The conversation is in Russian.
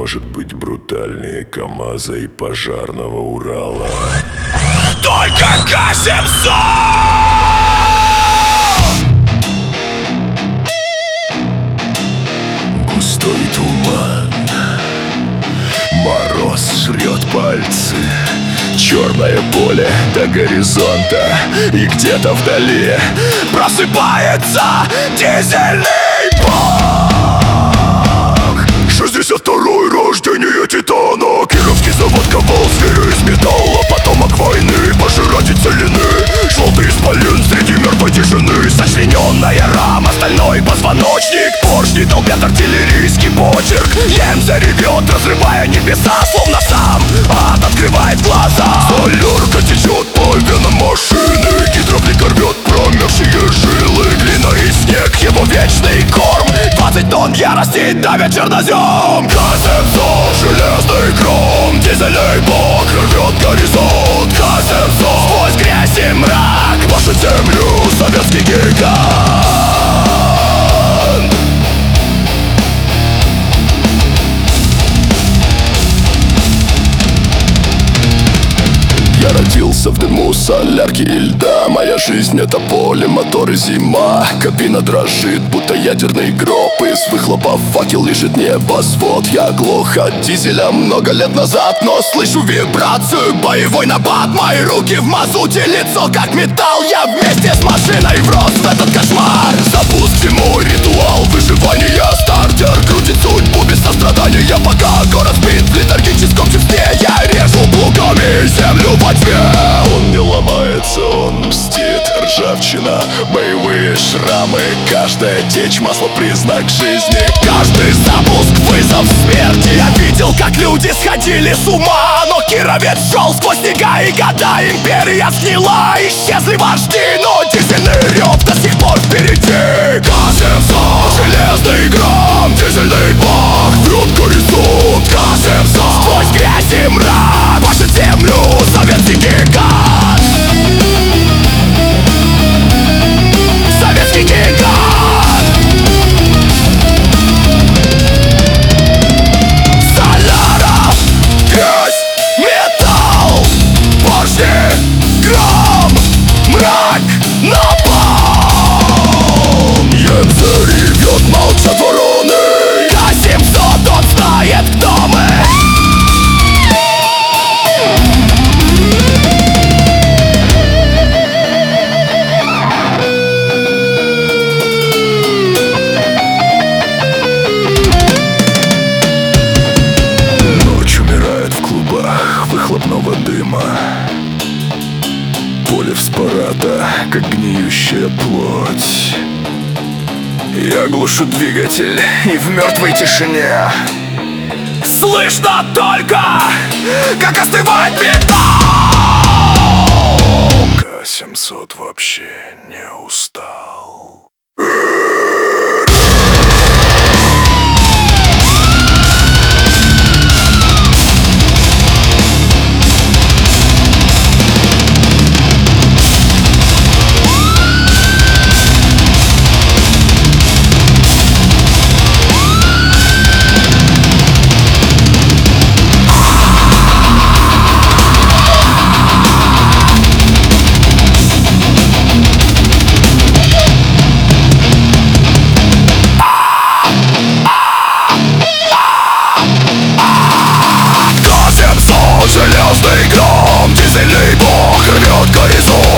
может быть брутальнее КамАЗа и пожарного Урала. Только К-700! Густой туман, мороз жрет пальцы, черное поле до горизонта, и где-то вдали Просыпается дизельный бог. 62-й рождение Титана. Кировский завод ковал зверя из металла. Потомок войны, пожиратель целины. Желтый исполин среди мертвой тишины. Сочлененная рама, стальной позвоночник. Поршни долбят артиллерийский почерк. Лем заревет, разрывая небеса. Словно сам ад открывает глаза. Солярка течет по венам машины. Гидравлика рвет промерзшие жилы. Глина и снег, его вечный корм. 20 тонн ярости давят чернозем. К-700, железный гром. Дизельный бог рвет горизонт. К-700, сквозь грязь и мрак пашет землю советский гигант. Я родился в дыму солярки и льда. Моя жизнь — это поле, мотор и зима. Кабина дрожит, будто ядерный гроб. Из выхлопа факел лежит небосвод. Я глох от дизеля много лет назад, но слышу вибрацию, боевой набат. Мои руки в мазуте, лицо как металл. Я вместе с машиной врос в этот кошмар. Запусти мой ритуал выживания. Стартер крутит судьбу без сострадания. Пока город спит в летаргическом чувстве, я режу плугами землю во тьме. Он не ломается, он мстит. Ржавчина, боевые шрамы. Каждая течь масла — признак жизни. Каждый запуск — вызов смерти. Я видел, как люди сходили с ума, но Кировец шел сквозь снега и года. Империя сгнила, исчезли вожди, но дизельный рев до сих пор впереди. К-700, железный гром, дизельный бог врет горизонт. К-700, сквозь грязь и мрак пашет землю советский гигант. Советский гигант. Соляра, грязь, металл, поршни, гром, мрак, напалм. Немцы ревет, молчат вороны. К-700, он знает, кто мы. Ночь умирает в клубах выхлопного дыма. Поле вспорото, как гниющая плоть. Я глушу двигатель, и в мертвой тишине Слышно только, как остывает металл. К-700 вообще не устал. Железный гром, дизельный бог рвет горизонт.